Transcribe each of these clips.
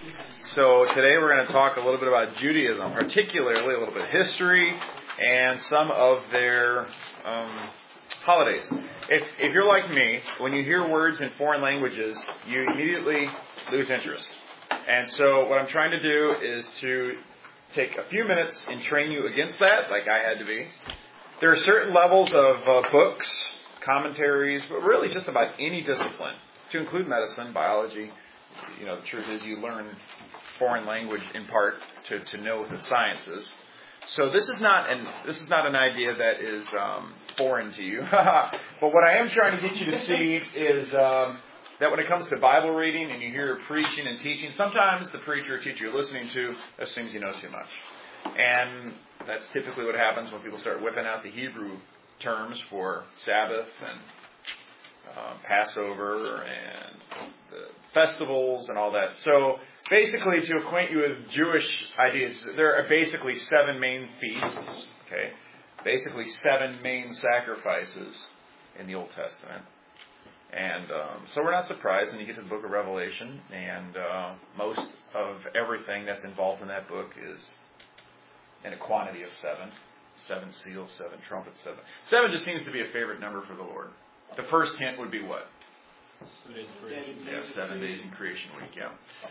So today we're going to talk a little bit about Judaism, particularly a little bit of history and some of their holidays. If you're like me, when you hear words in foreign languages, you immediately lose interest. And so what I'm trying to do is to take a few minutes and train you against that, like I had to be. There are certain levels of books, commentaries, but really just about any discipline, to include medicine, biology. You know, the truth is you learn foreign language in part to know the sciences. So this is not an idea that is foreign to you. But what I am trying to get you to see is that when it comes to Bible reading and you hear preaching and teaching, sometimes the preacher or teacher you're listening to assumes you know too much. And that's typically what happens when people start whipping out the Hebrew terms for Sabbath and Passover and the festivals and all that. So basically, to acquaint you with Jewish ideas, there are basically 7 main feasts, okay? Basically 7 main sacrifices in the Old Testament. And so we're not surprised when you get to the book of Revelation, and most of everything that's involved in that book is in a quantity of 7. 7 seals, 7 trumpets, 7. 7 just seems to be a favorite number for the Lord. The first hint would be what? 7 days in creation. Yeah, 7 days in creation week, yeah.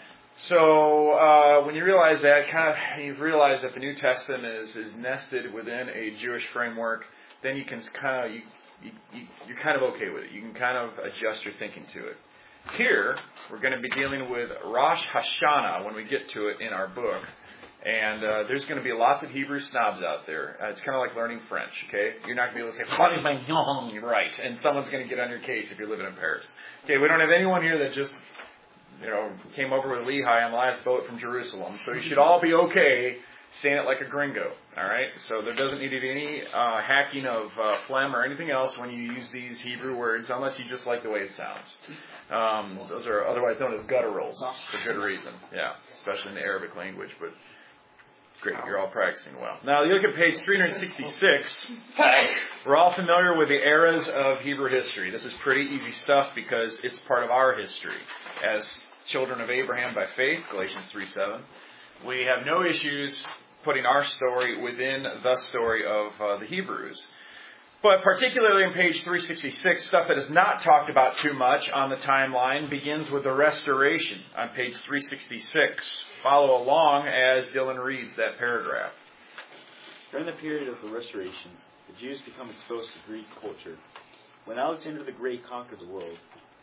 So when you realize that, you've realized that the New Testament is nested within a Jewish framework, then you can you're kind of okay with it. You can kind of adjust your thinking to it. Here, we're going to be dealing with Rosh Hashanah when we get to it in our book. And there's going to be lots of Hebrew snobs out there. It's kind of like learning French, okay? You're not going to be able to say, right, and someone's going to get on your case if you're living in Paris. Okay, we don't have anyone here that just, came over with Lehi on the last boat from Jerusalem. So you should all be okay saying it like a gringo, all right? So there doesn't need to be any hacking of phlegm or anything else when you use these Hebrew words, unless you just like the way it sounds. Those are otherwise known as gutturals for good reason, yeah, especially in the Arabic language, but great, you're all practicing well. Now, you look at page 366. We're all familiar with the eras of Hebrew history. This is pretty easy stuff because it's part of our history. As children of Abraham by faith, Galatians 3:7, we have no issues putting our story within the story of the Hebrews. But particularly in page 366, stuff that is not talked about too much on the timeline begins with the restoration on page 366. Follow along as Dylan reads that paragraph. During the period of the Restoration, the Jews become exposed to Greek culture. When Alexander the Great conquered the world,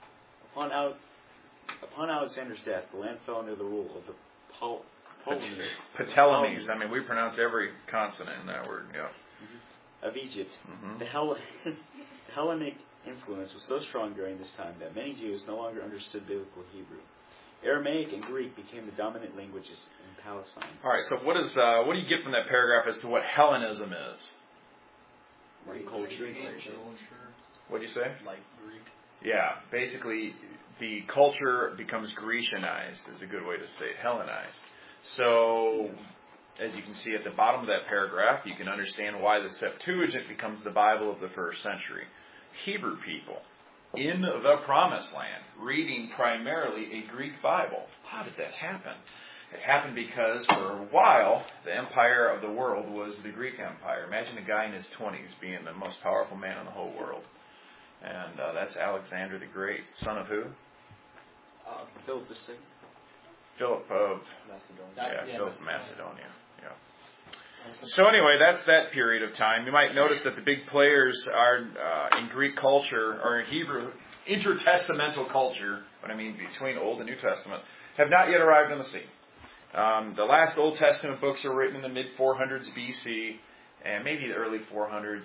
upon Alexander's death, the land fell under the rule of the Ptolemies. I mean, we pronounce every consonant in that word, yeah. Of Egypt. The Hellenic influence was so strong during this time that many Jews no longer understood biblical Hebrew. Aramaic and Greek became the dominant languages in Palestine. All right, so what do you get from that paragraph as to what Hellenism is? Greek culture. What did you say? Like Greek. Yeah, basically the culture becomes Grecianized is a good way to say it, Hellenized. So as you can see at the bottom of that paragraph, you can understand why the Septuagint becomes the Bible of the first century. Hebrew people in the Promised Land reading primarily a Greek Bible. How did that happen? It happened because for a while, the empire of the world was the Greek Empire. Imagine a guy in his 20s being the most powerful man in the whole world. And that's Alexander the Great. Son of who? Philip the Sixth. Philip of Macedonia. Philip of Macedonia. Yeah. So anyway, that's that period of time. You might notice that the big players are in Greek culture or in Hebrew intertestamental culture. What I mean between Old and New Testament have not yet arrived on the scene. The last Old Testament books are written in the mid 400s BC and maybe the early 400s.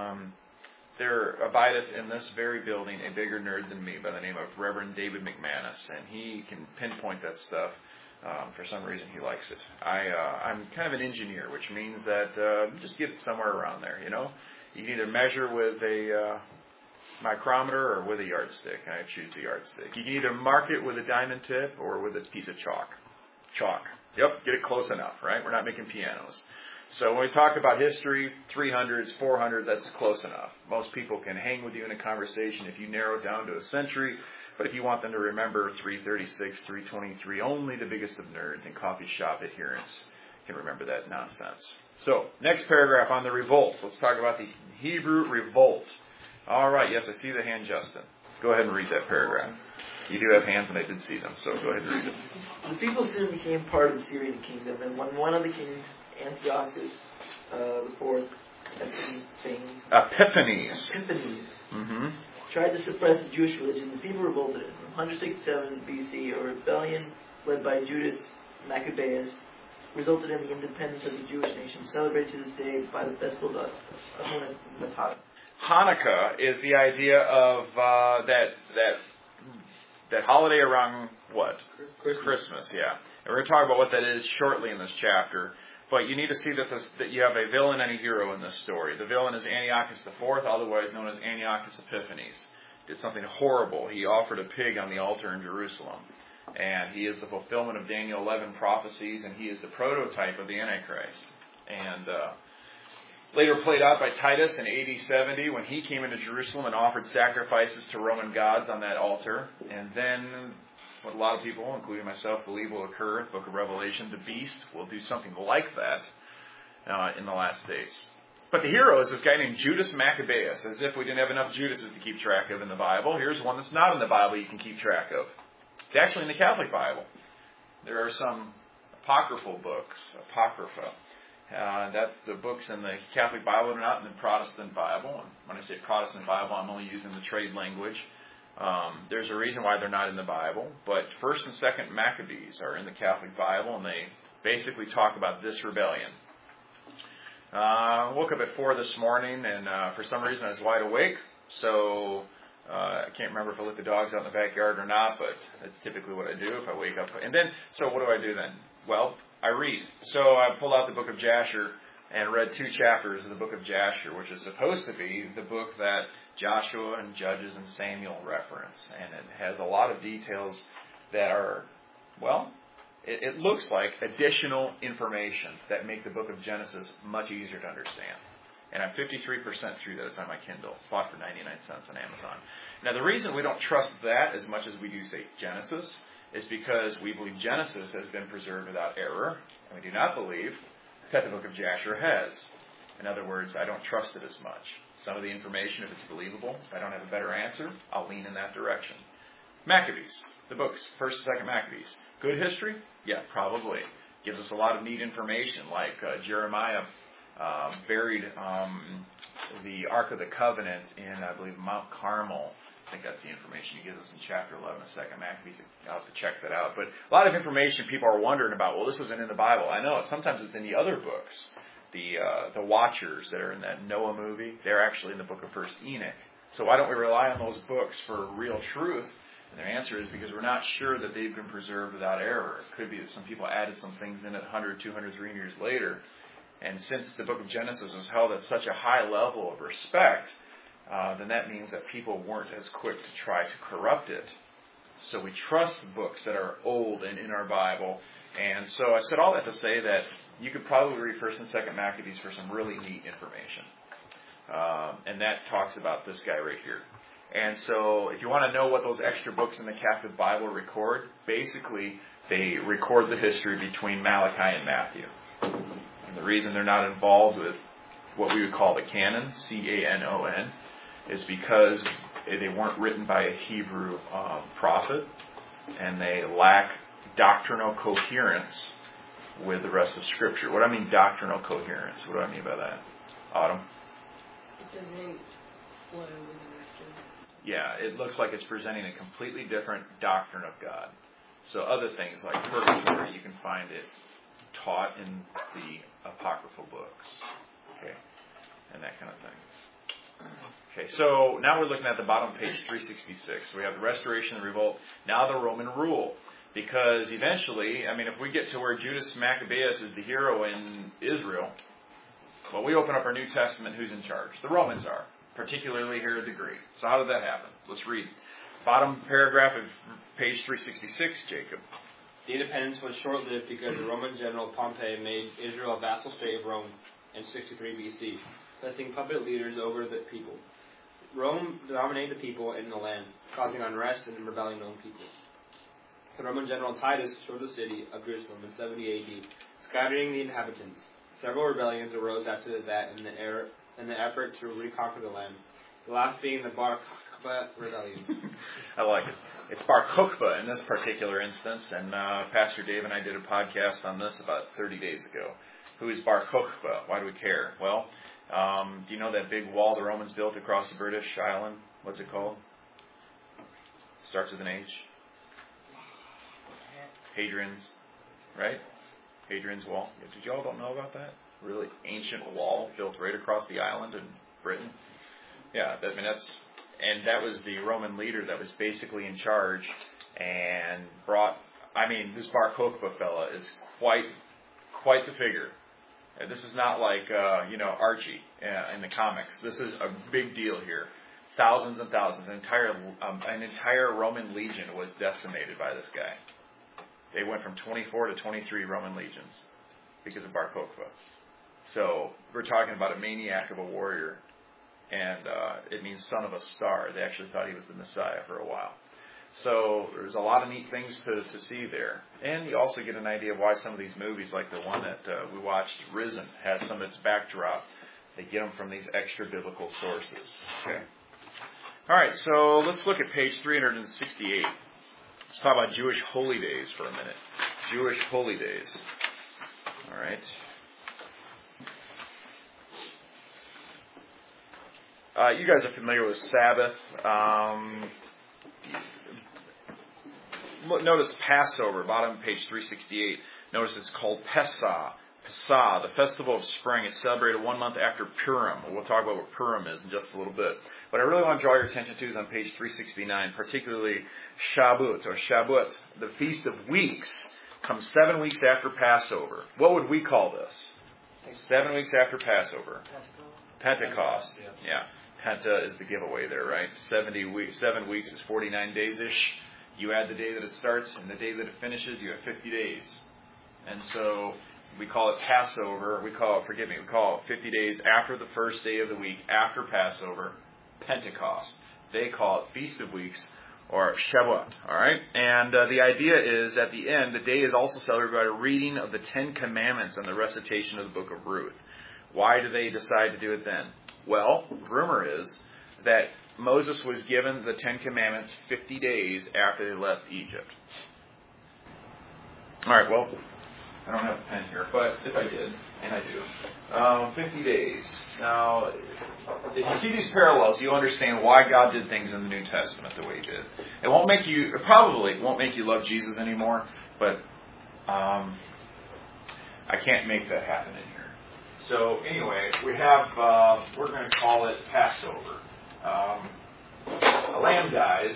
There abideth in this very building a bigger nerd than me by the name of Reverend David McManus, and he can pinpoint that stuff. For some reason, he likes it. I'm kind of an engineer, which means that just get it somewhere around there, You can either measure with a micrometer or with a yardstick, and I choose the yardstick. You can either mark it with a diamond tip or with a piece of chalk. Chalk. Yep, get it close enough, right? We're not making pianos. So when we talk about history, 300s, 400s, that's close enough. Most people can hang with you in a conversation if you narrow it down to a century. But if you want them to remember 336, 323, only the biggest of nerds and coffee shop adherents can remember that nonsense. So, next paragraph on the revolts. Let's talk about the Hebrew revolts. All right, yes, I see the hand, Justin. Go ahead and read that paragraph. You do have hands, and I did see them, so go ahead and read it. The people soon became part of the Syrian kingdom, and when one of the kings, Antiochus IV, Epiphanes. Mm-hmm. Tried to suppress the Jewish religion, the people revolted. In 167 BC, a rebellion led by Judas Maccabeus resulted in the independence of the Jewish nation, celebrated to this day by the festival of Hanukkah. Hanukkah is the idea of that holiday around what? Christmas, yeah. And we're going to talk about what that is shortly in this chapter. But you need to see that you have a villain and a hero in this story. The villain is Antiochus IV, otherwise known as Antiochus Epiphanes. Did something horrible. He offered a pig on the altar in Jerusalem. And he is the fulfillment of Daniel 11 prophecies, and he is the prototype of the Antichrist. And later played out by Titus in AD 70 when he came into Jerusalem and offered sacrifices to Roman gods on that altar. And then what a lot of people, including myself, believe will occur in the book of Revelation, the beast will do something like that in the last days. But the hero is this guy named Judas Maccabeus, as if we didn't have enough Judases to keep track of in the Bible. Here's one that's not in the Bible you can keep track of. It's actually in the Catholic Bible. There are some apocryphal books, Apocrypha. That's the books in the Catholic Bible that are not in the Protestant Bible. And when I say Protestant Bible, I'm only using the trade language. There's a reason why they're not in the Bible. But 1st and 2nd Maccabees are in the Catholic Bible, and they basically talk about this rebellion. I woke up at 4 this morning, and for some reason I was wide awake. So I can't remember if I let the dogs out in the backyard or not, but that's typically what I do if I wake up. And then, so what do I do then? Well, I read. So I pulled out the book of Jasher and read 2 chapters of the book of Jasher, which is supposed to be the book that Joshua and Judges and Samuel reference. And it has a lot of details that are, well, it looks like additional information that make the book of Genesis much easier to understand. And I'm 53% through that. It's on my Kindle. Bought for 99 cents on Amazon. Now, the reason we don't trust that as much as we do, say, Genesis, is because we believe Genesis has been preserved without error, and we do not believe that the book of Jasher has. In other words, I don't trust it as much. Some of the information, if it's believable, if I don't have a better answer, I'll lean in that direction. Maccabees, the books, 1st and 2nd Maccabees. Good history? Yeah, probably. Gives us a lot of neat information, like Jeremiah buried the Ark of the Covenant in, I believe, Mount Carmel. I think that's the information he gives us in chapter 11 of 2nd Maccabees. I'll have to check that out. But a lot of information people are wondering about, well, this wasn't in the Bible. I know. Sometimes it's in the other books. The Watchers that are in that Noah movie, they're actually in the book of 1st Enoch. So why don't we rely on those books for real truth? And their answer is because we're not sure that they've been preserved without error. It could be that some people added some things in it 100, 200, 300 years later. And since the book of Genesis was held at such a high level of respect, then that means that people weren't as quick to try to corrupt it. So we trust books that are old and in our Bible. And so I said all that to say that you could probably read 1st and 2nd Maccabees for some really neat information. And that talks about this guy right here. And so if you want to know what those extra books in the Catholic Bible record, basically they record the history between Malachi and Matthew. And the reason they're not involved with what we would call the canon, C-A-N-O-N, is because they weren't written by a Hebrew prophet, and they lack doctrinal coherence with the rest of Scripture. What do I mean doctrinal coherence? What do I mean by that? Autumn? It doesn't flow with the rest of it. Yeah, it looks like it's presenting a completely different doctrine of God. So other things like purgatory, you can find it taught in the apocryphal books. Okay, and that kind of thing. Okay, so now we're looking at the bottom of page 366. So we have the restoration and revolt. Now the Roman rule. Because eventually, I mean, if we get to where Judas Maccabeus is the hero in Israel, well, we open up our New Testament, who's in charge? The Romans are, particularly here at the Greek. So how did that happen? Let's read. Bottom paragraph of page 366, Jacob. The independence was short-lived because the Roman general Pompey made Israel a vassal state of Rome in 63 BC, placing puppet leaders over the people. Rome dominated the people in the land, causing unrest and rebellion among people. The Roman general Titus destroyed the city of Jerusalem in 70 AD, scattering the inhabitants. Several rebellions arose after that in the effort to reconquer the land. The last being the Bar Kokhba rebellion. I like it. It's Bar Kokhba in this particular instance, and Pastor Dave and I did a podcast on this about 30 days ago. Who is Bar Kokhba? Why do we care? Well, do you know that big wall the Romans built across the British island? What's it called? Starts with an H. Hadrian's, right? Hadrian's Wall. Did y'all don't know about that? Really ancient wall built right across the island in Britain. Yeah, that was the Roman leader that was basically in charge and this Bar Kokhba fella is quite the figure. This is not like, Archie in the comics. This is a big deal here. Thousands and thousands. An entire Roman legion was decimated by this guy. They went from 24 to 23 Roman legions because of Bar Kokhba. So we're talking about a maniac of a warrior. And it means son of a star. They actually thought he was the Messiah for a while. So there's a lot of neat things to see there. And you also get an idea of why some of these movies, like the one that we watched, Risen, has some of its backdrop. They get them from these extra biblical sources. Okay. All right, so let's look at page 368. Let's talk about Jewish holy days for a minute. Jewish holy days. All right. You guys are familiar with Sabbath. Notice Passover, bottom of page 368. Notice it's called Pesach, the festival of spring. It's celebrated 1 month after Purim. We'll talk about what Purim is in just a little bit. What I really want to draw your attention to is on page 369, particularly Shavuot, the Feast of Weeks, comes 7 weeks after Passover. What would we call this? 7 weeks after Passover. Pentecost. Yeah. Penta is the giveaway there, right? 7 weeks is 49 days-ish. You add the day that it starts and the day that it finishes, you have 50 days. And so we call it Passover. We call it 50 days after the first day of the week, after Passover, Pentecost. They call it Feast of Weeks or Shavuot, all right? And the idea is, at the end, the day is also celebrated by a reading of the Ten Commandments and the recitation of the book of Ruth. Why do they decide to do it then? Well, rumor is that Moses was given the Ten Commandments 50 days after they left Egypt. All right, well, I don't have a pen here, but if I did, and I do, 50 days. Now, if you see these parallels, you'll understand why God did things in the New Testament the way He did. It probably won't make you love Jesus anymore, but I can't make that happen in here. So anyway, we have, we're going to call it Passover. A lamb dies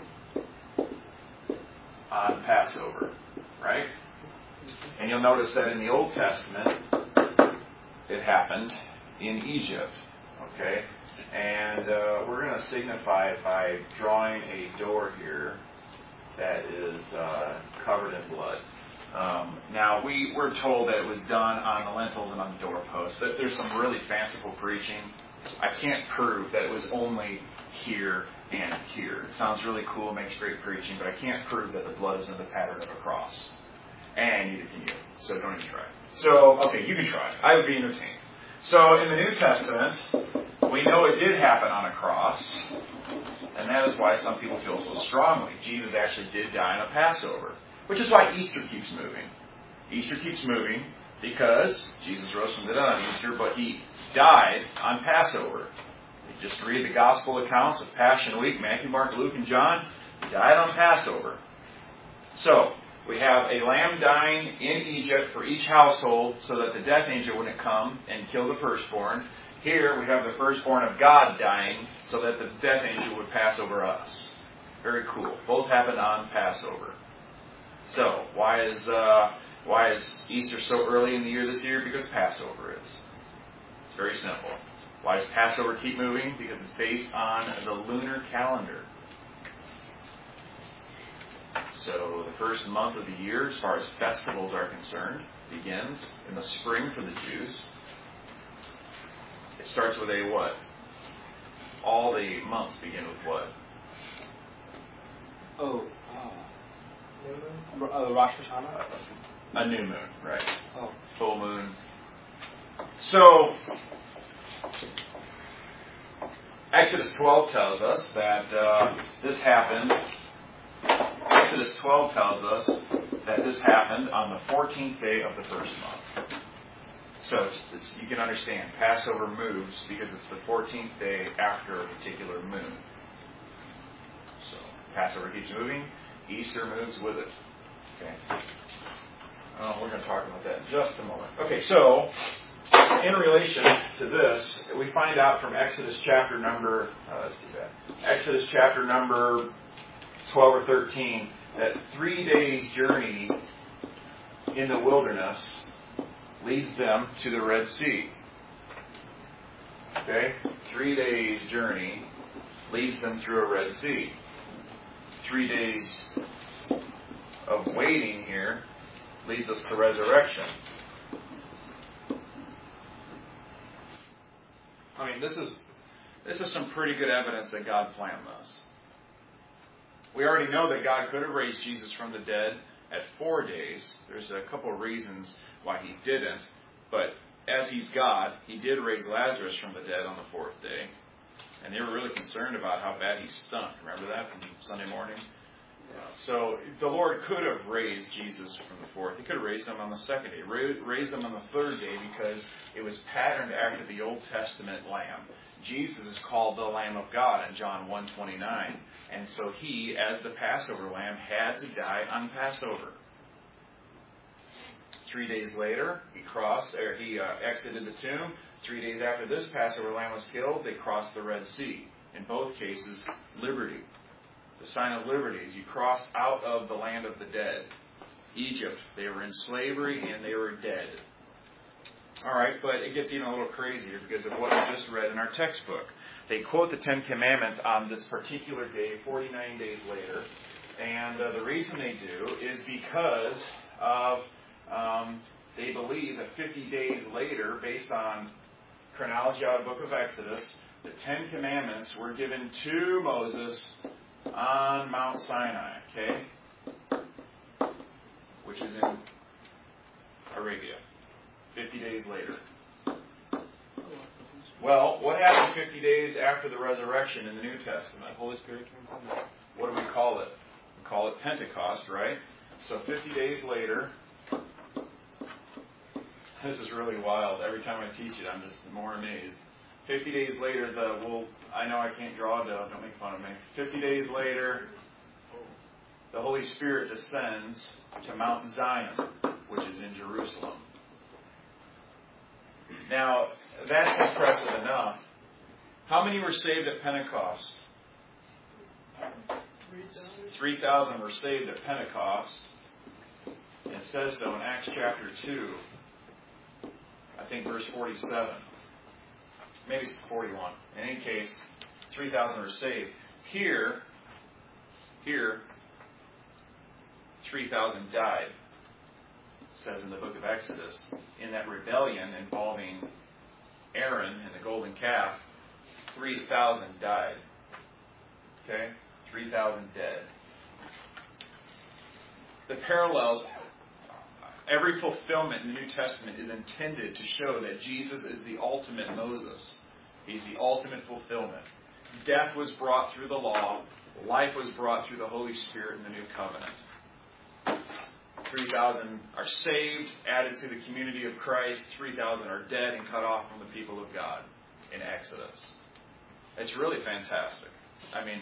on Passover, right? And you'll notice that in the Old Testament, it happened in Egypt, okay? And we're going to signify it by drawing a door here that is covered in blood. Now, we're told that it was done on the lintels and on the doorposts. There's some really fanciful preaching. I can't prove that it was only here and here. It sounds really cool, makes great preaching, but I can't prove that the blood is in the pattern of a cross. And neither can you. So don't even try. So, okay, you can try. I would be entertained. So, in the New Testament, we know it did happen on a cross. And that is why some people feel so strongly. Jesus actually did die on a Passover. Which is why Easter keeps moving. Easter keeps moving because Jesus rose from the dead on Easter, but He died on Passover. You just read the Gospel accounts of Passion Week, Matthew, Mark, Luke, and John. He died on Passover. So, we have a lamb dying in Egypt for each household so that the death angel wouldn't come and kill the firstborn. Here we have the firstborn of God dying so that the death angel would pass over us. Very cool. Both happened on Passover. So, why is Easter so early in the year this year? Because Passover is. It's very simple. Why does Passover keep moving? Because it's based on the lunar calendar. So, the first month of the year, as far as festivals are concerned, begins in the spring for the Jews. It starts with a what? all the months begin with what? Rosh Hashanah? A new moon, right. Oh. Full moon. So, Exodus 12 tells us that this happened. Exodus 12 tells us that this happened on the 14th day of the first month. So you can understand, Passover moves because it's the 14th day after a particular moon. So Passover keeps moving, Easter moves with it. Okay. We're going to talk about that in just a moment. Okay, so in relation to this, we find out from Exodus chapter number, Exodus chapter number 12 or 13, that 3 days' journey in the wilderness leads them to the Red Sea. Okay? 3 days' journey leads them through a Red Sea. 3 days of waiting here leads us to resurrection. I mean, this is some pretty good evidence that God planned this. We already know that God could have raised Jesus from the dead at 4 days. There's a couple of reasons why he didn't, but as he's God, he did raise Lazarus from the dead on the 4th day. And they were really concerned about how bad he stunk. Remember that from Sunday morning? So the Lord could have raised Jesus from the 4th. He could have raised him on the 2nd day. Raised him on the 3rd day because it was patterned after the Old Testament lamb. Jesus is called the Lamb of God in John 1:29. And so he, as the Passover lamb, had to die on Passover. 3 days later, he exited the tomb. 3 days after this Passover lamb was killed, they crossed the Red Sea. In both cases, liberty. The sign of liberty is you crossed out of the land of the dead. Egypt, they were in slavery and they were dead. All right, but it gets even a little crazier because of what we just read in our textbook. They quote the Ten Commandments on this particular day, 49 days later. And the reason they do is because of they believe that 50 days later, based on chronology out of the book of Exodus, the Ten Commandments were given to Moses on Mount Sinai, okay? Which is in Arabia. 50 days later. Well, what happened 50 days after the resurrection in the New Testament? Holy Spirit came upon them. What do we call it? We call it Pentecost, right? So 50 days later, this is really wild. Every time I teach it, I'm just more amazed. 50 days later, I know I can't draw, don't make fun of me. 50 days later, the Holy Spirit descends to Mount Zion, which is in Jerusalem. Now, that's impressive enough. How many were saved at Pentecost? 3,000 were saved at Pentecost. And it says so in Acts chapter 2, I think verse 47. Maybe it's 41. In any case, 3,000 were saved. Here, 3,000 died. Says in the book of Exodus, in that rebellion involving Aaron and the golden calf, 3,000 died. Okay? 3,000 dead. The parallels, every fulfillment in the New Testament is intended to show that Jesus is the ultimate Moses. He's the ultimate fulfillment. Death was brought through the law. Life was brought through the Holy Spirit in the New Covenant. 3,000 are saved, added to the community of Christ. 3,000 are dead and cut off from the people of God in Exodus. It's really fantastic. I mean,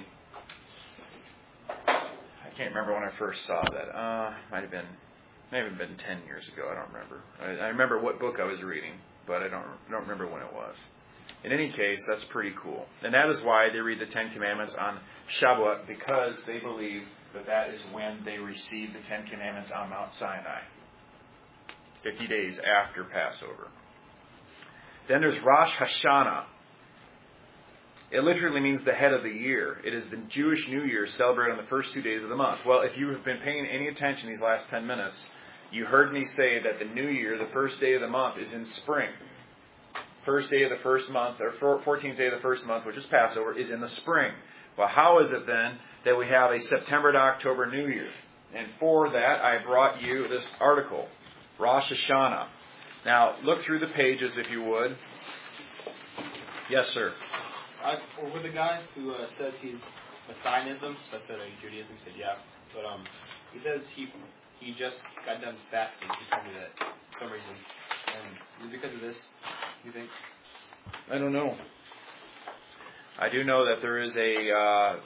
I can't remember when I first saw that. Might have been 10 years ago. I don't remember. I remember what book I was reading, but I don't remember when it was. In any case, that's pretty cool. And that is why they read the Ten Commandments on Shavuot, because they believe that is when they received the Ten Commandments on Mount Sinai, 50 days after Passover. Then there's Rosh Hashanah. It literally means the head of the year. It is the Jewish New Year celebrated on the first 2 days of the month. Well, if you have been paying any attention these last 10 minutes, you heard me say that the New Year, the first day of the month, is in spring. first day of the first month, or 14th day of the first month, which is Passover, is in the spring. Well, how is it then that we have a September to October New Year? And for that, I brought you this article, Rosh Hashanah. Now, look through the pages if you would. Yes, sir. With the guy who says he's Messianism, so I said Judaism, he said yeah. But he says he just got done fasting. He told me that for some reason. And because of this, you think? I don't know. I do know that there is a,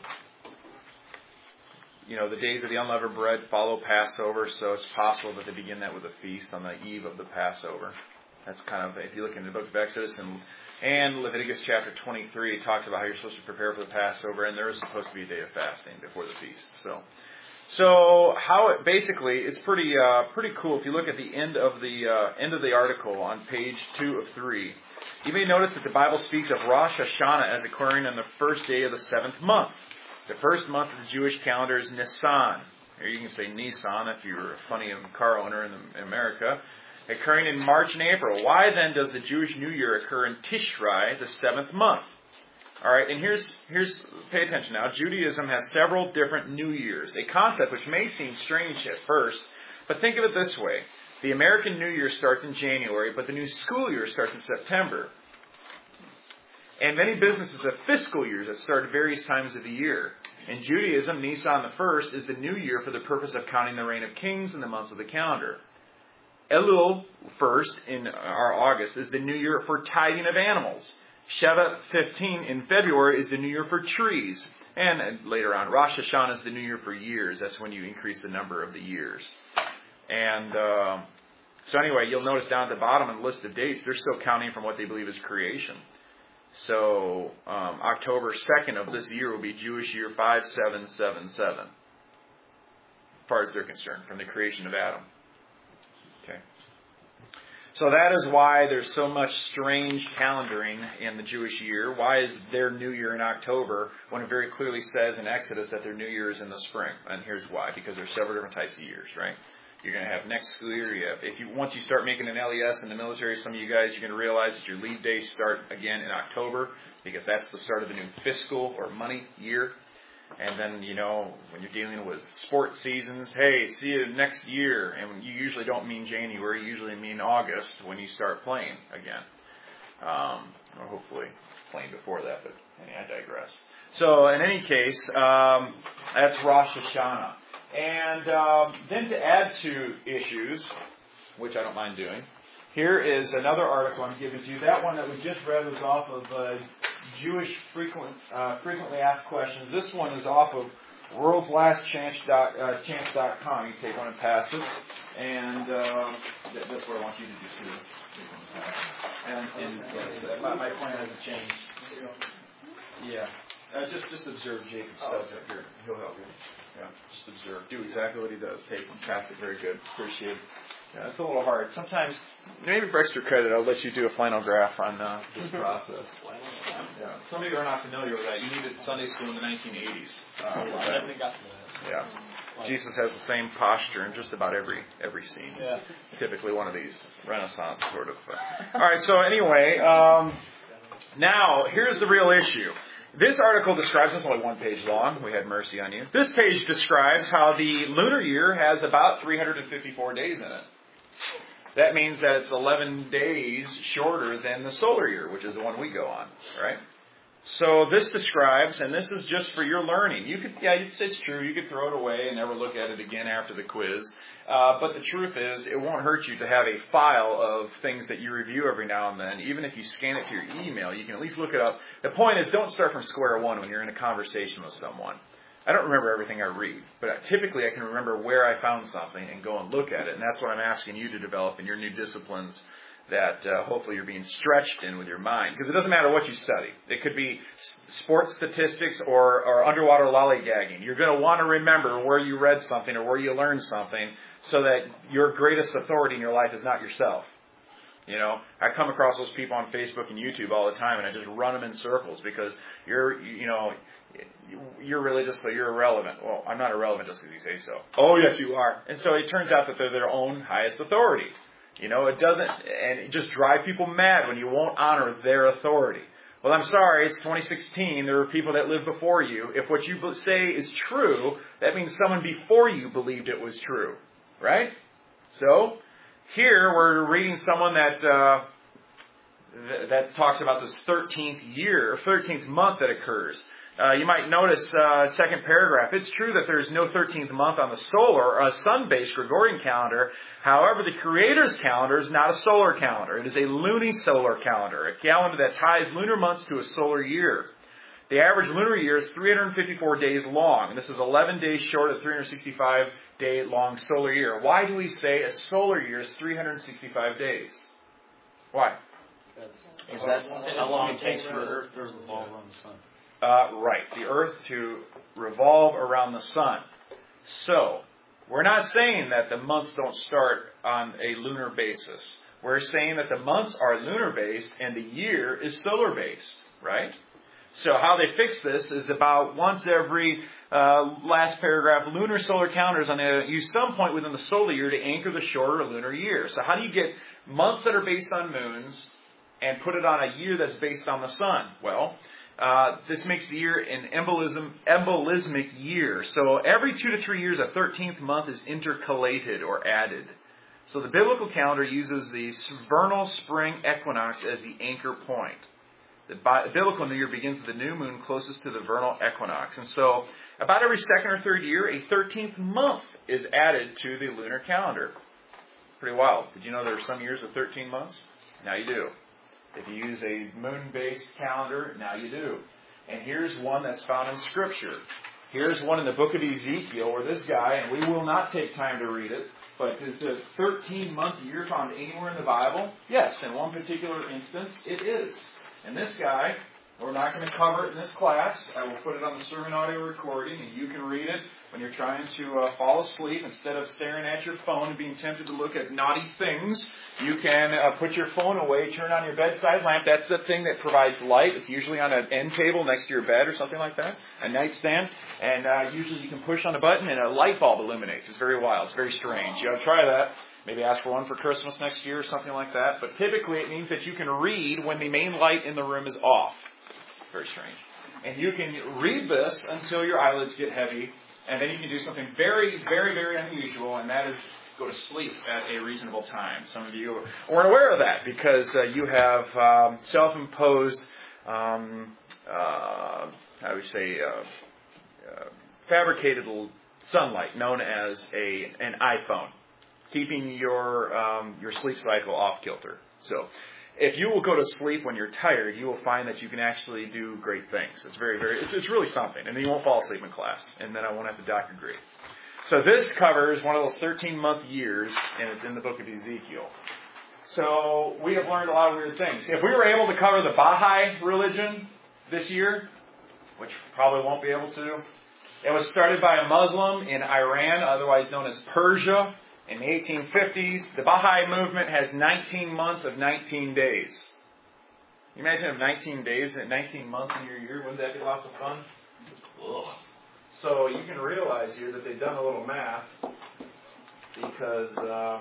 the days of the unleavened bread follow Passover, so it's possible that they begin that with a feast on the eve of the Passover. That's kind of, if you look in the book of Exodus and Leviticus chapter 23, it talks about how you're supposed to prepare for the Passover, and there is supposed to be a day of fasting before the feast. So how it basically, it's pretty cool. If you look at the end of the article on page 2 of 3, you may notice that the Bible speaks of Rosh Hashanah as occurring on the first day of the 7th month. The first month of the Jewish calendar is Nisan. Or you can say Nissan if you're a funny car owner in America. Occurring in March and April. Why then does the Jewish New Year occur in Tishrei, the 7th month? All right, and here's pay attention now. Judaism has several different New Years, a concept which may seem strange at first, but think of it this way. The American New Year starts in January, but the new school year starts in September. And many businesses have fiscal years that start at various times of the year. In Judaism, Nisan the 1st is the new year for the purpose of counting the reign of kings and the months of the calendar. Elul 1st in our August is the new year for tithing of animals. Shevat 15 in February is the new year for trees. And later on, Rosh Hashanah is the new year for years. That's when you increase the number of the years. And so anyway, you'll notice down at the bottom in the list of dates, they're still counting from what they believe is creation. So October 2nd of this year will be Jewish year 5777, as far as they're concerned, from the creation of Adam. Okay. So that is why there's so much strange calendaring in the Jewish year. Why is their New Year in October when it very clearly says in Exodus that their New Year is in the spring? And here's why. Because there's several different types of years, right? You're going to have next school year. Once you start making an LES in the military, some of you guys, you're going to realize that your leave days start again in October because that's the start of the new fiscal or money year. And then, when you're dealing with sports seasons, hey, see you next year. And you usually don't mean January. You usually mean August when you start playing again. Or hopefully playing before that, but I digress. So in any case, that's Rosh Hashanah. And then to add to issues, which I don't mind doing, here is another article I'm giving to you. That one that we just read was off of Jewish frequently asked questions. This one is off of worldslastchance.com. You take one and pass it, and that's what I want you to do too. And yes, my plan hasn't changed. Yeah, just observe Jacob's studs up here. He'll help you. Yeah, just observe. Do exactly what he does. Take and pass it. Very good. Appreciate it. Yeah, it's a little hard. Sometimes, maybe for extra credit, I'll let you do a flannel graph on this process. Yeah. Some of you are not familiar with that. You needed Sunday school in the 1980s. Yeah. Jesus has the same posture in just about every scene. Yeah. Typically one of these Renaissance sort of. All right. So anyway, now here's the real issue. This article describes, it's only one page long, we had mercy on you. This page describes how the lunar year has about 354 days in it. That means that it's 11 days shorter than the solar year, which is the one we go on, right? So this describes, and this is just for your learning. It's true, you could throw it away and never look at it again after the quiz. But the truth is, it won't hurt you to have a file of things that you review every now and then. Even if you scan it to your email, you can at least look it up. The point is, don't start from square one when you're in a conversation with someone. I don't remember everything I read, but typically I can remember where I found something and go and look at it. And that's what I'm asking you to develop in your new disciplines that hopefully you're being stretched in with your mind. Because it doesn't matter what you study. It could be sports statistics or underwater lollygagging. You're going to want to remember where you read something or where you learned something so that your greatest authority in your life is not yourself. I come across those people on Facebook and YouTube all the time, and I just run them in circles because you're religious, so you're irrelevant. Well, I'm not irrelevant just because you say so. Oh, yes, you are. And so it turns out that they're their own highest authority. It doesn't, and it just drive people mad when you won't honor their authority. Well, I'm sorry, it's 2016. There were people that lived before you. If what you say is true, that means someone before you believed it was true. Right? So, here we're reading someone that talks about this 13th month that occurs. You might notice, second paragraph, it's true that there's no 13th month on the sun-based Gregorian calendar. However, the Creator's calendar is not a solar calendar. It is a lunisolar calendar, a calendar that ties lunar months to a solar year. The average lunar year is 354 days long, and this is 11 days short of the 365-day long solar year. Why do we say a solar year is 365 days? Why? Is that how long it takes for the Earth to revolve around the sun? Right, the Earth to revolve around the sun. So, we're not saying that the months don't start on a lunar basis. We're saying that the months are lunar-based and the year is solar-based, right? So how they fix this is about once every last paragraph, lunar solar calendars on use some point within the solar year to anchor the shorter lunar year. So how do you get months that are based on moons and put it on a year that's based on the sun? Well, this makes the year an embolismic year. So every 2 to 3 years, a 13th month is intercalated or added. So the biblical calendar uses the vernal spring equinox as the anchor point. The biblical new year begins with the new moon closest to the vernal equinox. And so about every second or third year, a 13th month is added to the lunar calendar. Pretty wild. Did you know there are some years with 13 months? Now you do. If you use a moon-based calendar, now you do. And here's one that's found in Scripture. Here's one in the book of Ezekiel where this guy, and we will not take time to read it, but is the 13-month year found anywhere in the Bible? Yes, in one particular instance, it is. And this guy, we're not going to cover it in this class. I will put it on the sermon audio recording, and you can read it when you're trying to fall asleep. Instead of staring at your phone and being tempted to look at naughty things, you can put your phone away, turn on your bedside lamp. That's the thing that provides light. It's usually on an end table next to your bed or something like that, a nightstand. And usually you can push on a button and a light bulb illuminates. It's very wild. It's very strange. You ought to try that. Maybe ask for one for Christmas next year or something like that. But typically it means that you can read when the main light in the room is off. Very strange. And you can read this until your eyelids get heavy. And then you can do something very, very, very unusual. And that is go to sleep at a reasonable time. Some of you aren't aware of that because you have self-imposed, fabricated sunlight known as an iPhone, keeping your sleep cycle off kilter. So, if you will go to sleep when you're tired, you will find that you can actually do great things. It's it's really something, and then you won't fall asleep in class, and then I won't have to dock your grade. So this covers one of those 13-month years, and it's in the book of Ezekiel. So we have learned a lot of weird things. If we were able to cover the Baha'i religion this year, which probably won't be able to, it was started by a Muslim in Iran, otherwise known as Persia. In the 1850s, the Baha'i movement has 19 months of 19 days. Can you imagine if 19 days and 19 months in your year? Wouldn't that be lots of fun? Ugh. So you can realize here that they've done a little math because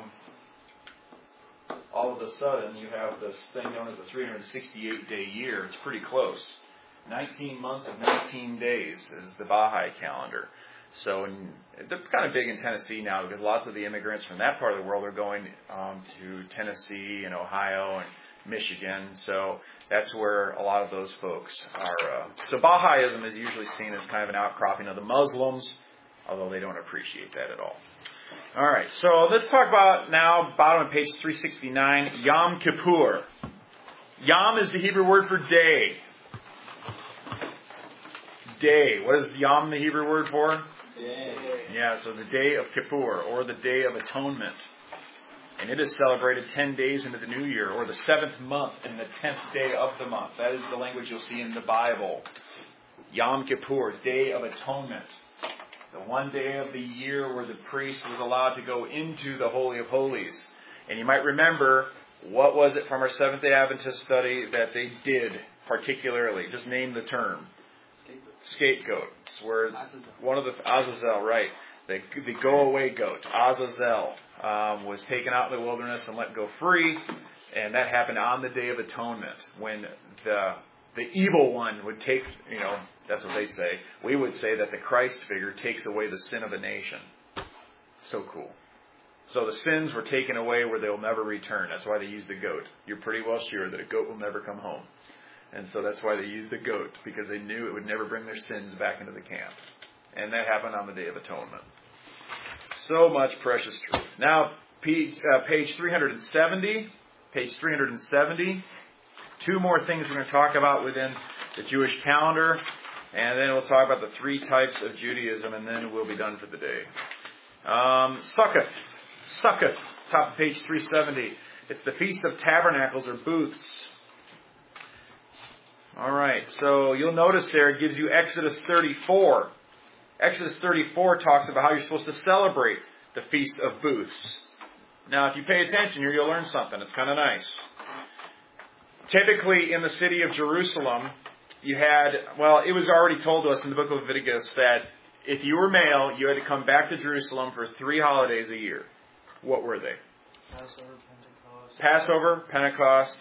all of a sudden you have this thing known as the 368-day year. It's pretty close. 19 months of 19 days is the Baha'i calendar. So they're kind of big in Tennessee now because lots of the immigrants from that part of the world are going to Tennessee and Ohio and Michigan. So that's where a lot of those folks are. So Baha'ism is usually seen as kind of an outcropping of the Muslims, although they don't appreciate that at all. All right, so let's talk about now, bottom of page 369, Yom Kippur. Yom is the Hebrew word for day. Day. What is Yom the Hebrew word for? Day. Yeah, so the day of Kippur, or the day of atonement. And it is celebrated 10 days into the new year, or the 7th month and the 10th day of the month. That is the language you'll see in the Bible. Yom Kippur, Day of Atonement. The one day of the year where the priest was allowed to go into the Holy of Holies. And you might remember, what was it from our Seventh-day Adventist study that they did particularly? Just name the term. Scapegoat. It's where one of the Azazel, right? The go-away goat, Azazel, was taken out in the wilderness and let go free. And that happened on the Day of Atonement, when the evil one would take, that's what they say. We would say that the Christ figure takes away the sin of a nation. So cool. So the sins were taken away where they'll never return. That's why they use the goat. You're pretty well sure that a goat will never come home. And so that's why they used the goat, because they knew it would never bring their sins back into the camp. And that happened on the Day of Atonement. So much precious truth. Now, page 370. Page 370. Two more things we're going to talk about within the Jewish calendar. And then we'll talk about the three types of Judaism, and then we'll be done for the day. Succoth, top of page 370. It's the Feast of Tabernacles or Booths. All right, so you'll notice there it gives you Exodus 34. Exodus 34 talks about how you're supposed to celebrate the Feast of Booths. Now, if you pay attention here, you'll learn something. It's kind of nice. Typically, in the city of Jerusalem, you had, it was already told to us in the book of Leviticus that if you were male, you had to come back to Jerusalem for 3 holidays a year. What were they? Passover, Pentecost,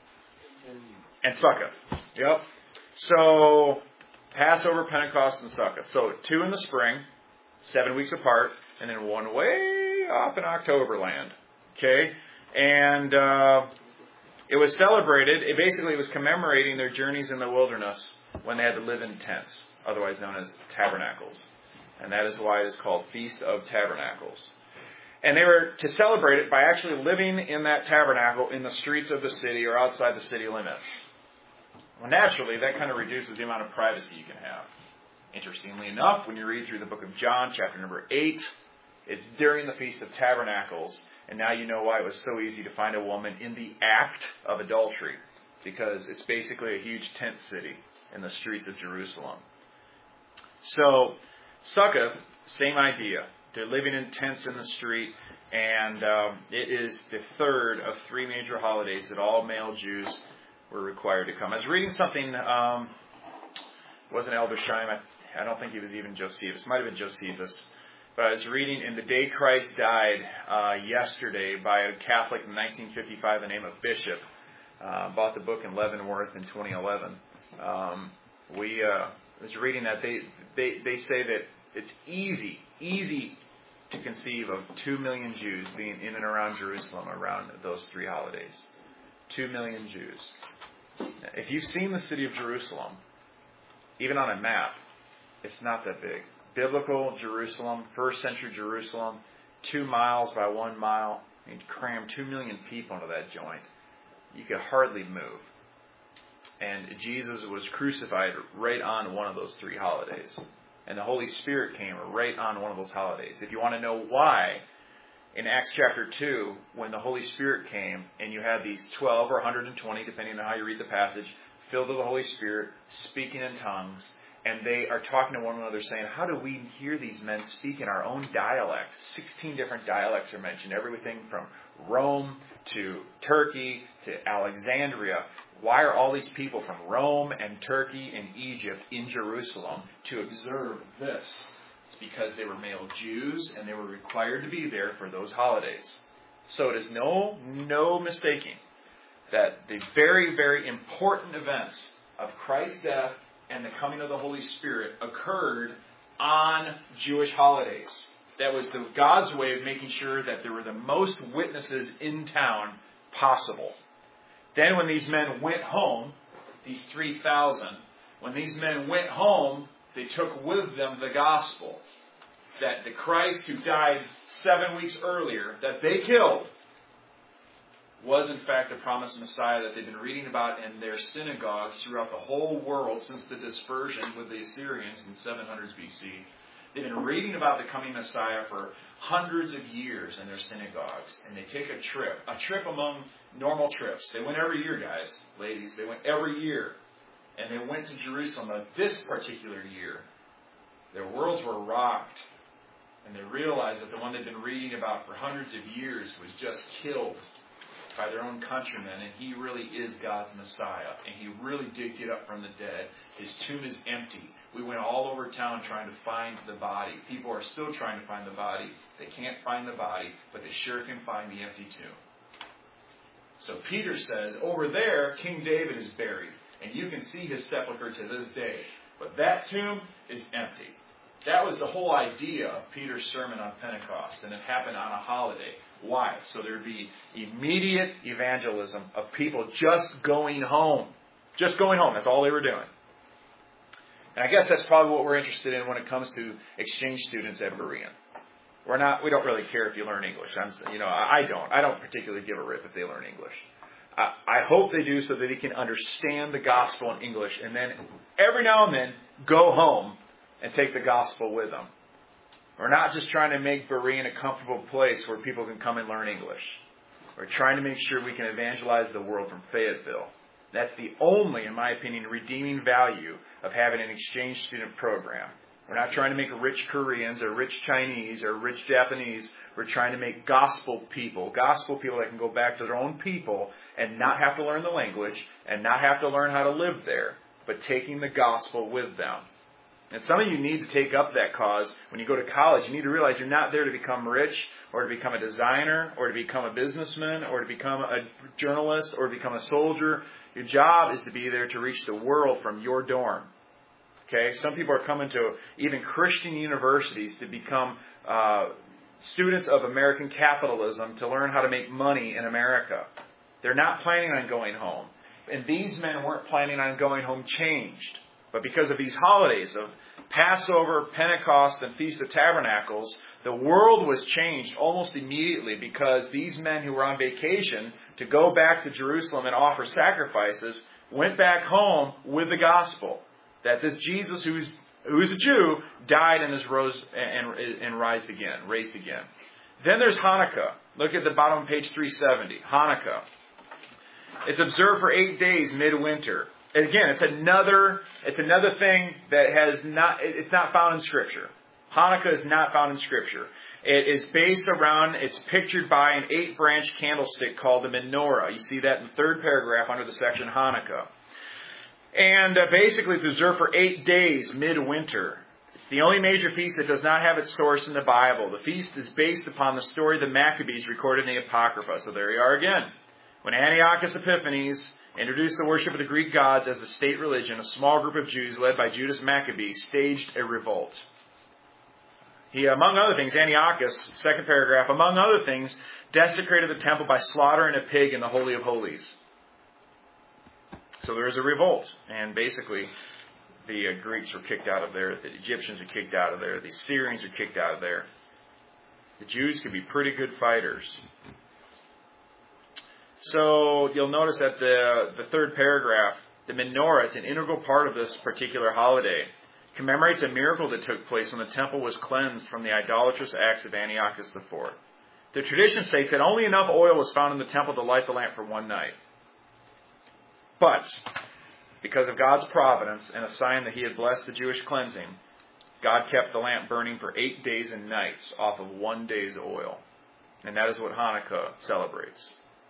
and Sukkot. Yep. So, Passover, Pentecost, and Sukkot. So, 2 in the spring, 7 weeks apart, and then 1 way off in Octoberland. Okay? And it was celebrated, it was commemorating their journeys in the wilderness when they had to live in tents, otherwise known as tabernacles. And that is why it is called Feast of Tabernacles. And they were to celebrate it by actually living in that tabernacle in the streets of the city or outside the city limits. Well, naturally, that kind of reduces the amount of privacy you can have. Interestingly enough, when you read through the book of John, chapter number 8, it's during the Feast of Tabernacles, and now you know why it was so easy to find a woman in the act of adultery, because it's basically a huge tent city in the streets of Jerusalem. So, Sukkot, same idea. They're living in tents in the street, and it is the third of 3 major holidays that all male Jews were required to come. I was reading something, it wasn't Elbersheim, I don't think he was even Josephus, might have been Josephus, but I was reading In the Day Christ Died yesterday by a Catholic in 1955, the name of Bishop. Bought the book in Leavenworth in 2011. I was reading that they say that it's easy to conceive of 2 million Jews being in and around Jerusalem around those 3 holidays. 2 million Jews. If you've seen the city of Jerusalem, even on a map, it's not that big. Biblical Jerusalem, 1st century Jerusalem, 2 miles by 1 mile. You'd cram 2 million people into that joint. You could hardly move. And Jesus was crucified right on one of those 3 holidays. And the Holy Spirit came right on one of those holidays. If you want to know why, in Acts chapter 2, when the Holy Spirit came, and you had these 12 or 120, depending on how you read the passage, filled with the Holy Spirit, speaking in tongues, and they are talking to one another saying, how do we hear these men speak in our own dialect? 16 different dialects are mentioned, everything from Rome to Turkey to Alexandria. Why are all these people from Rome and Turkey and Egypt in Jerusalem to observe this? It's because they were male Jews and they were required to be there for those holidays. So it is no mistaking that the very, very important events of Christ's death and the coming of the Holy Spirit occurred on Jewish holidays. That was God's way of making sure that there were the most witnesses in town possible. Then when these men went home, these 3,000, when these men went home, they took with them the gospel. That the Christ who died 7 weeks earlier, that they killed, was in fact the promised Messiah that they've been reading about in their synagogues throughout the whole world since the dispersion with the Assyrians in 700s BC. They've been reading about the coming Messiah for hundreds of years in their synagogues. And they take a trip among normal trips. They went every year, guys, ladies. They went every year. And they went to Jerusalem this particular year. Their worlds were rocked. And they realized that the one they'd been reading about for hundreds of years was just killed by their own countrymen, and he really is God's Messiah, and he really did get up from the dead. His tomb is empty. We went all over town trying to find the body. People are still trying to find the body. They can't find the body, but they sure can find the empty tomb. So Peter says, over there, King David is buried, and you can see his sepulcher to this day. But that tomb is empty. That was the whole idea of Peter's sermon on Pentecost, and it happened on a holiday. Why? So there'd be immediate evangelism of people just going home. Just going home. That's all they were doing. And I guess that's probably what we're interested in when it comes to exchange students at Berean. We don't really care if you learn English. I don't particularly give a rip if they learn English. I hope they do so that they can understand the gospel in English, and then every now and then go home and take the gospel with them. We're not just trying to make Berean a comfortable place where people can come and learn English. We're trying to make sure we can evangelize the world from Fayetteville. That's the only, in my opinion, redeeming value of having an exchange student program. We're not trying to make rich Koreans or rich Chinese or rich Japanese. We're trying to make gospel people that can go back to their own people and not have to learn the language and not have to learn how to live there, but taking the gospel with them. And some of you need to take up that cause. When you go to college, you need to realize you're not there to become rich or to become a designer or to become a businessman or to become a journalist or to become a soldier. Your job is to be there to reach the world from your dorm. Okay? Some people are coming to even Christian universities to become students of American capitalism to learn how to make money in America. They're not planning on going home. And these men weren't planning on going home changed. But because of these holidays of Passover, Pentecost, and Feast of Tabernacles, the world was changed almost immediately because these men who were on vacation to go back to Jerusalem and offer sacrifices went back home with the gospel. That this Jesus, who is a Jew, died and is raised again. Then there's Hanukkah. Look at the bottom of page 370. Hanukkah. It's observed for 8 days midwinter. Again, it's another thing that it's not found in Scripture. Hanukkah is not found in Scripture. It is it's pictured by an 8-branch candlestick called the menorah. You see that in the third paragraph under the section Hanukkah. And basically it's observed for 8 days midwinter. It's the only major feast that does not have its source in the Bible. The feast is based upon the story of the Maccabees recorded in the Apocrypha. So there you are again. When Antiochus Epiphanes introduced the worship of the Greek gods as the state religion, a small group of Jews led by Judas Maccabee staged a revolt. He, among other things, Antiochus, second paragraph, among other things, desecrated the temple by slaughtering a pig in the Holy of Holies. So there is a revolt, and basically the Greeks were kicked out of there, the Egyptians were kicked out of there, the Assyrians were kicked out of there. The Jews could be pretty good fighters. So you'll notice that the third paragraph, the menorah, it's an integral part of this particular holiday, commemorates a miracle that took place when the temple was cleansed from the idolatrous acts of Antiochus IV. The tradition states that only enough oil was found in the temple to light the lamp for one night. But, because of God's providence and a sign that He had blessed the Jewish cleansing, God kept the lamp burning for 8 days and nights off of 1 day's oil. And that is what Hanukkah celebrates.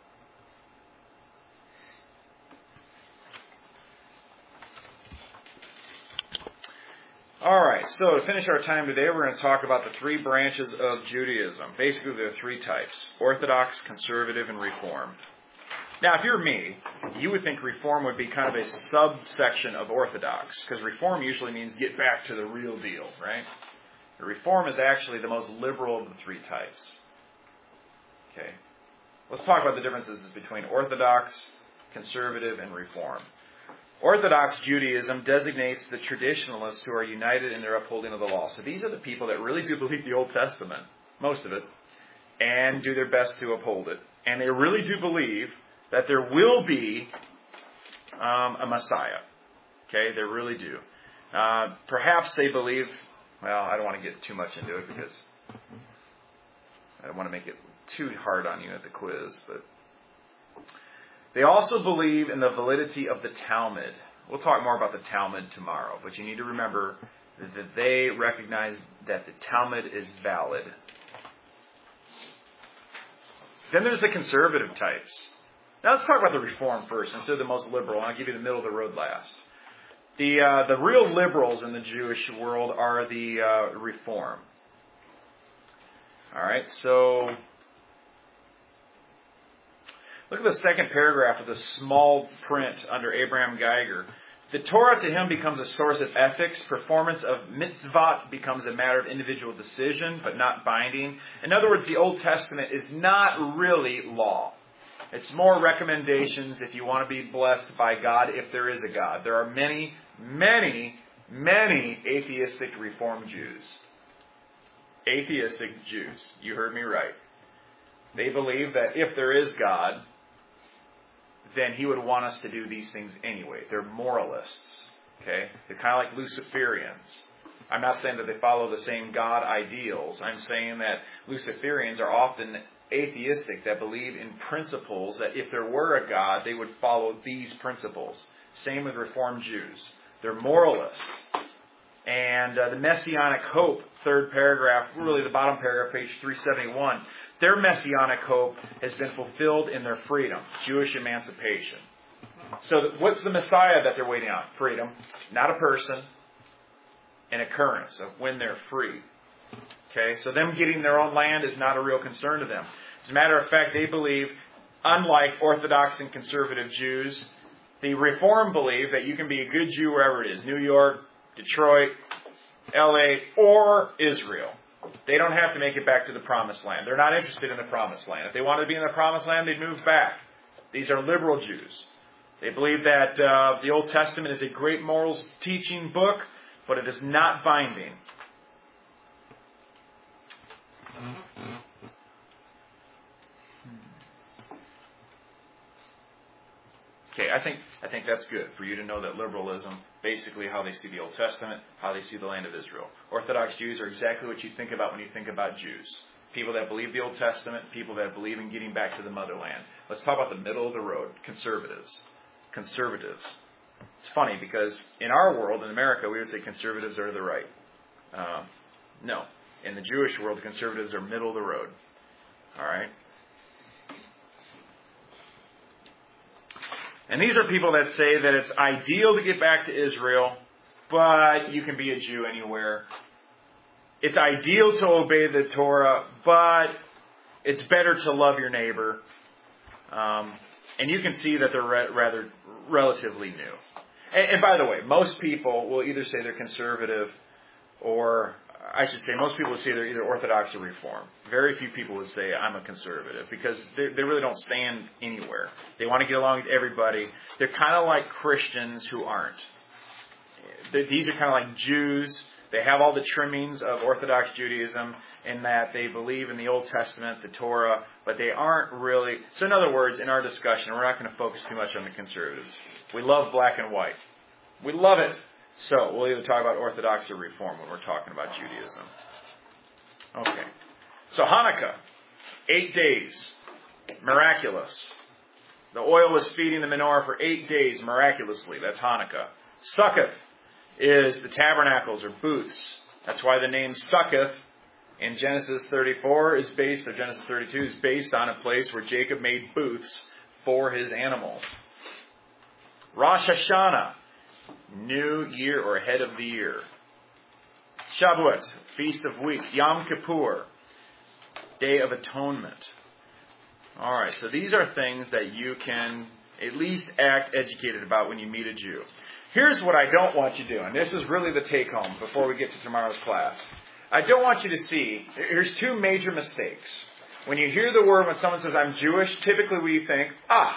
All right, so to finish our time today, we're going to talk about the 3 branches of Judaism. Basically, there are 3 types: Orthodox, Conservative, and Reform. Now, if you're me, you would think Reform would be kind of a subsection of Orthodox, because Reform usually means get back to the real deal, right? The Reform is actually the most liberal of the 3 types. Okay, let's talk about the differences between Orthodox, Conservative, and Reform. Orthodox Judaism designates the traditionalists who are united in their upholding of the law. So these are the people that really do believe the Old Testament, most of it, and do their best to uphold it. And they really do believe that there will be a Messiah. Okay, they really do. Perhaps they believe, well, I don't want to get too much into it because I don't want to make it too hard on you at the quiz, but they also believe in the validity of the Talmud. We'll talk more about the Talmud tomorrow, but you need to remember that they recognize that the Talmud is valid. Then there's the conservative types. Now let's talk about the Reform first instead of the most liberal, and I'll give you the middle of the road last. The real liberals in the Jewish world are the Reform. All right, so look at the second paragraph of the small print under Abraham Geiger. The Torah to him becomes a source of ethics. Performance of mitzvot becomes a matter of individual decision, but not binding. In other words, the Old Testament is not really law. It's more recommendations if you want to be blessed by God, if there is a God. There are many, many, many atheistic Reform Jews. Atheistic Jews. You heard me right. They believe that if there is God, then He would want us to do these things anyway. They're moralists. Okay? They're kind of like Luciferians. I'm not saying that they follow the same God ideals. I'm saying that Luciferians are often atheistic, that believe in principles that if there were a God, they would follow these principles. Same with Reformed Jews. They're moralists. And the Messianic hope, third paragraph, really the bottom paragraph, page 371, their Messianic hope has been fulfilled in their freedom, Jewish emancipation. So what's the Messiah that they're waiting on? Freedom. Not a person, an occurrence of when they're free. Okay, so them getting their own land is not a real concern to them. As a matter of fact, they believe, unlike Orthodox and conservative Jews, the Reform believe that you can be a good Jew wherever it is, New York, Detroit, LA, or Israel. They don't have to make it back to the Promised Land. They're not interested in the Promised Land. If they wanted to be in the Promised Land, they'd move back. These are liberal Jews. They believe that the Old Testament is a great morals teaching book, but it is not binding. Okay, I think that's good for you to know that liberalism, basically how they see the Old Testament, how they see the land of Israel. Orthodox Jews are exactly what you think about when you think about Jews. People that believe the Old Testament, people that believe in getting back to the motherland. Let's talk about the middle of the road, conservatives. Conservatives. It's funny because in our world, in America, we would say conservatives are to the right. No. In the Jewish world, conservatives are middle of the road. All right? And these are people that say that it's ideal to get back to Israel, but you can be a Jew anywhere. It's ideal to obey the Torah, but it's better to love your neighbor. And you can see that they're rather relatively new. And by the way, most people will either say they're conservative or, I should say, most people will say they're either Orthodox or Reform. Very few people would say, I'm a conservative, because they really don't stand anywhere. They want to get along with everybody. They're kind of like Christians who aren't. These are kind of like Jews. They have all the trimmings of Orthodox Judaism in that they believe in the Old Testament, the Torah, but they aren't really. So in other words, in our discussion, we're not going to focus too much on the conservatives. We love black and white. We love it. So we'll either talk about Orthodox or Reform when we're talking about Judaism. Okay. So Hanukkah, 8 days, miraculous. The oil was feeding the menorah for 8 days miraculously. That's Hanukkah. Succoth is the tabernacles or booths. That's why the name Succoth in Genesis 34 is based, or Genesis 32 is based on a place where Jacob made booths for his animals. Rosh Hashanah, New Year or head of the year. Shavuot, Feast of Weeks. Yom Kippur, Day of Atonement. All right, so these are things that you can at least act educated about when you meet a Jew. Here's what I don't want you doing. This is really the take-home before we get to tomorrow's class. I don't want you to see, here's two major mistakes. When you hear the word, when someone says, I'm Jewish, typically we think,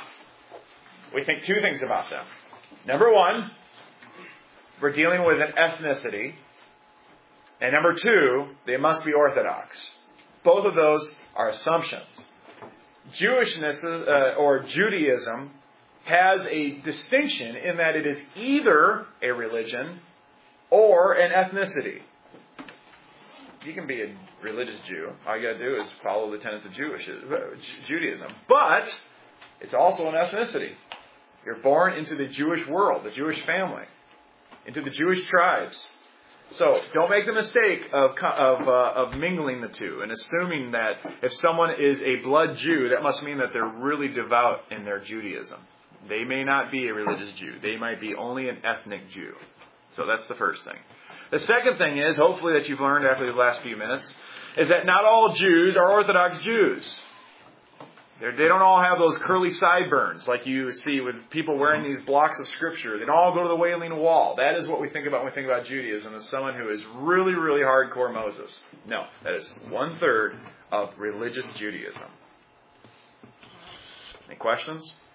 we think two things about them. Number one, we're dealing with an ethnicity. And number two, they must be Orthodox. Both of those are assumptions. Jewishness or Judaism has a distinction in that it is either a religion or an ethnicity. You can be a religious Jew. All you got to do is follow the tenets of Judaism. But it's also an ethnicity. You're born into the Jewish world, the Jewish family, into the Jewish tribes. So don't make the mistake of mingling the two and assuming that if someone is a blood Jew, that must mean that they're really devout in their Judaism. They may not be a religious Jew. They might be only an ethnic Jew. So that's the first thing. The second thing is, hopefully that you've learned after the last few minutes, is that not all Jews are Orthodox Jews. They don't all have those curly sideburns like you see with people wearing these blocks of Scripture. They don't all go to the Wailing Wall. That is what we think about when we think about Judaism, as someone who is really, really hardcore Moses. No, that is 1/3 of religious Judaism. Any questions?